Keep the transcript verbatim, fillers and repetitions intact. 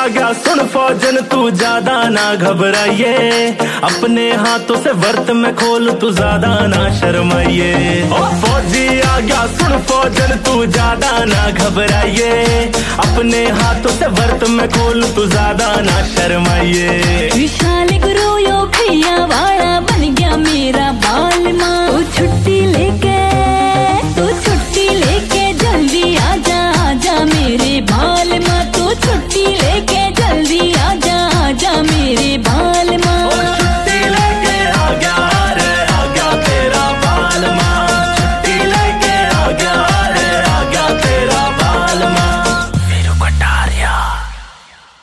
आ गया सुन फौजन तू ज्यादा ना घबराइए, अपने हाथों से वर्त में खोल तू ज्यादा ना शर्माइए। ओ फौजी आ गया सुन फौजन तू ज्यादा ना घबराइए, अपने हाथों से वर्त में खोल तू ज्यादा ना शर्माइए। विशाल गुरु यो खैया वाला